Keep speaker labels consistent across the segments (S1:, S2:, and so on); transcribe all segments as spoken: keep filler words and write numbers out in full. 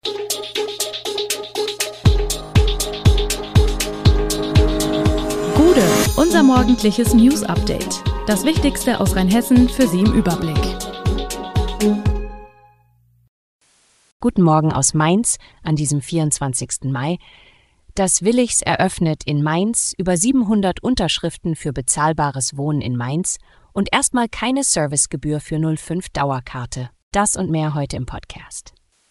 S1: Gude, unser morgendliches News-Update. Das Wichtigste aus Rheinhessen für Sie im Überblick.
S2: Guten Morgen aus Mainz an diesem vierundzwanzigsten Mai. Das Willichs eröffnet in Mainz, über siebenhundert Unterschriften für bezahlbares Wohnen in Mainz und erstmal keine Servicegebühr für null fünf Dauerkarte. Das und mehr heute im Podcast.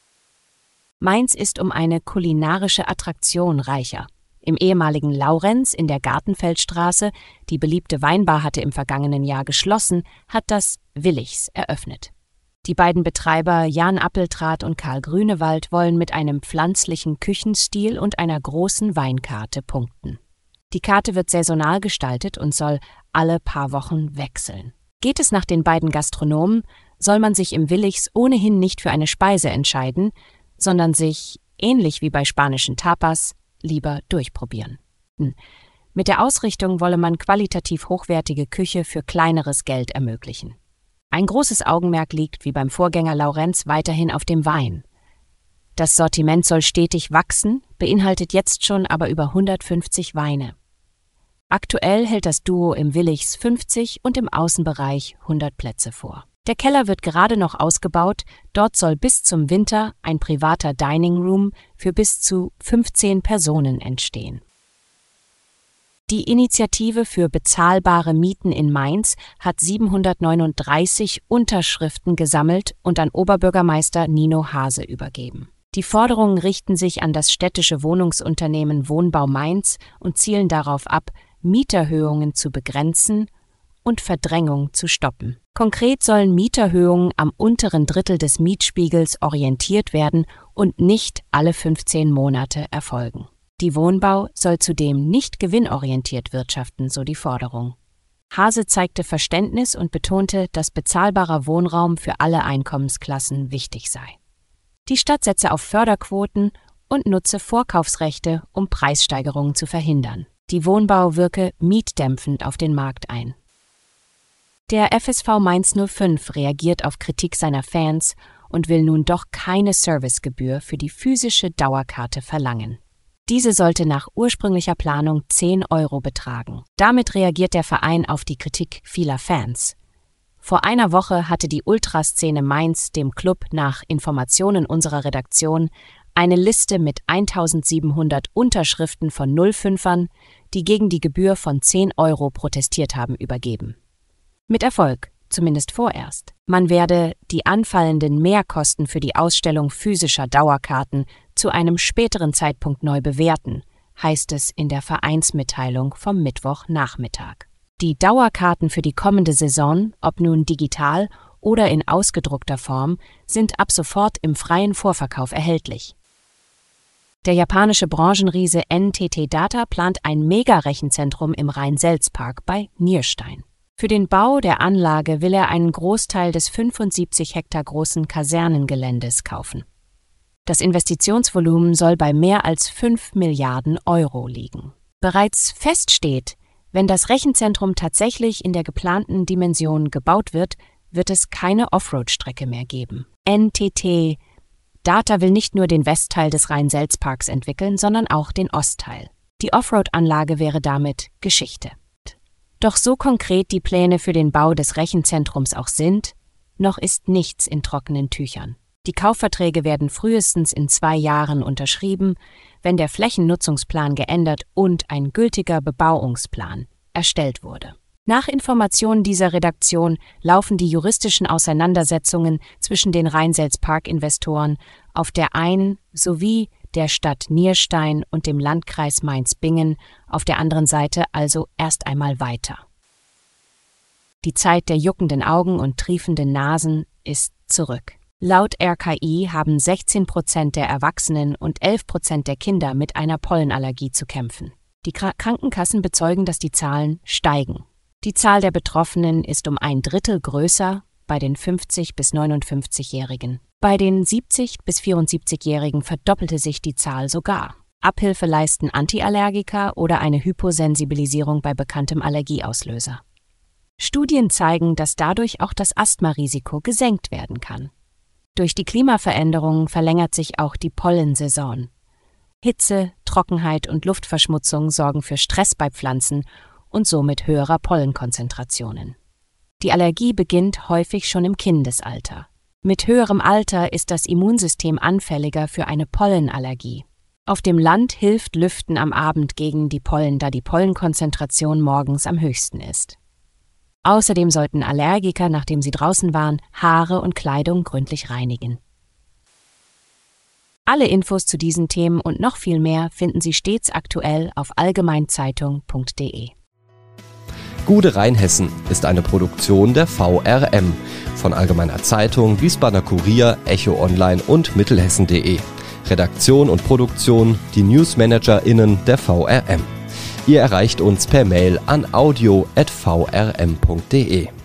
S2: Mainz ist um eine kulinarische Attraktion reicher. Im ehemaligen Laurenz in der Gartenfeldstraße, die beliebte Weinbar hatte im vergangenen Jahr geschlossen, hat das Willichs eröffnet. Die beiden Betreiber Jan Appeltrath und Karl Grünewald wollen mit einem pflanzlichen Küchenstil und einer großen Weinkarte punkten. Die Karte wird saisonal gestaltet und soll alle paar Wochen wechseln. Geht es nach den beiden Gastronomen, soll man sich im Willichs ohnehin nicht für eine Speise entscheiden, sondern sich, ähnlich wie bei spanischen Tapas, lieber durchprobieren. Mit der Ausrichtung wolle man qualitativ hochwertige Küche für kleineres Geld ermöglichen. Ein großes Augenmerk liegt, wie beim Vorgänger Laurenz, weiterhin auf dem Wein. Das Sortiment soll stetig wachsen, beinhaltet jetzt schon aber über hundertfünfzig Weine. Aktuell hält das Duo im Willichs fünfzig und im Außenbereich hundert Plätze vor. Der Keller wird gerade noch ausgebaut, dort soll bis zum Winter ein privater Dining Room für bis zu fünfzehn Personen entstehen. Die Initiative für bezahlbare Mieten in Mainz hat siebenhundertneununddreißig Unterschriften gesammelt und an Oberbürgermeister Nino Hase übergeben. Die Forderungen richten sich an das städtische Wohnungsunternehmen Wohnbau Mainz und zielen darauf ab, Mieterhöhungen zu begrenzen und Verdrängung zu stoppen. Konkret sollen Mieterhöhungen am unteren Drittel des Mietspiegels orientiert werden und nicht alle fünfzehn Monate erfolgen. Die Wohnbau soll zudem nicht gewinnorientiert wirtschaften, so die Forderung. Hase zeigte Verständnis und betonte, dass bezahlbarer Wohnraum für alle Einkommensklassen wichtig sei. Die Stadt setze auf Förderquoten und nutze Vorkaufsrechte, um Preissteigerungen zu verhindern. Die Wohnbau wirke mietdämpfend auf den Markt ein. Der F S V Mainz null fünf reagiert auf Kritik seiner Fans und will nun doch keine Servicegebühr für die physische Dauerkarte verlangen. Diese sollte nach ursprünglicher Planung zehn Euro betragen. Damit reagiert der Verein auf die Kritik vieler Fans. Vor einer Woche hatte die Ultraszene Mainz dem Club nach Informationen unserer Redaktion eine Liste mit eintausendsiebenhundert Unterschriften von null fünfern, die gegen die Gebühr von zehn Euro protestiert haben, übergeben. Mit Erfolg, zumindest vorerst. Man werde die anfallenden Mehrkosten für die Ausstellung physischer Dauerkarten zu einem späteren Zeitpunkt neu bewerten, heißt es in der Vereinsmitteilung vom Mittwochnachmittag. Die Dauerkarten für die kommende Saison, ob nun digital oder in ausgedruckter Form, sind ab sofort im freien Vorverkauf erhältlich. Der japanische Branchenriese N T T Data plant ein Mega-Rechenzentrum im Rhein-Selz-Park bei Nierstein. Für den Bau der Anlage will er einen Großteil des fünfundsiebzig Hektar großen Kasernengeländes kaufen. Das Investitionsvolumen soll bei mehr als fünf Milliarden Euro liegen. Bereits feststeht, wenn das Rechenzentrum tatsächlich in der geplanten Dimension gebaut wird, wird es keine Offroad-Strecke mehr geben. N T T Data will nicht nur den Westteil des Rhein-Selz-Parks entwickeln, sondern auch den Ostteil. Die Offroad-Anlage wäre damit Geschichte. Doch so konkret die Pläne für den Bau des Rechenzentrums auch sind, noch ist nichts in trockenen Tüchern. Die Kaufverträge werden frühestens in zwei Jahren unterschrieben, wenn der Flächennutzungsplan geändert und ein gültiger Bebauungsplan erstellt wurde. Nach Informationen dieser Redaktion laufen die juristischen Auseinandersetzungen zwischen den Rhein-Selz-Park-Investoren auf der einen sowie der Stadt Nierstein und dem Landkreis Mainz-Bingen auf der anderen Seite also erst einmal weiter. Die Zeit der juckenden Augen und triefenden Nasen ist zurück. Laut R K I haben sechzehn Prozent der Erwachsenen und elf Prozent der Kinder mit einer Pollenallergie zu kämpfen. Die Krankenkassen bezeugen, dass die Zahlen steigen. Die Zahl der Betroffenen ist um ein Drittel größer bei den fünfzig- bis neunundfünfzigjährigen. Bei den siebzig- bis vierundsiebzigjährigen verdoppelte sich die Zahl sogar. Abhilfe leisten Antiallergika oder eine Hyposensibilisierung bei bekanntem Allergieauslöser. Studien zeigen, dass dadurch auch das Asthmarisiko gesenkt werden kann. Durch die Klimaveränderungen verlängert sich auch die Pollensaison. Hitze, Trockenheit und Luftverschmutzung sorgen für Stress bei Pflanzen und somit höherer Pollenkonzentrationen. Die Allergie beginnt häufig schon im Kindesalter. Mit höherem Alter ist das Immunsystem anfälliger für eine Pollenallergie. Auf dem Land hilft Lüften am Abend gegen die Pollen, da die Pollenkonzentration morgens am höchsten ist. Außerdem sollten Allergiker, nachdem sie draußen waren, Haare und Kleidung gründlich reinigen. Alle Infos zu diesen Themen und noch viel mehr finden Sie stets aktuell auf allgemeinzeitung punkt de.
S3: Gude Rheinhessen ist eine Produktion der V R M von Allgemeiner Zeitung, Wiesbadener Kurier, Echo Online und Mittelhessen punkt de. Redaktion und Produktion die NewsmanagerInnen der V R M. Ihr erreicht uns per Mail an audio at v r m punkt de.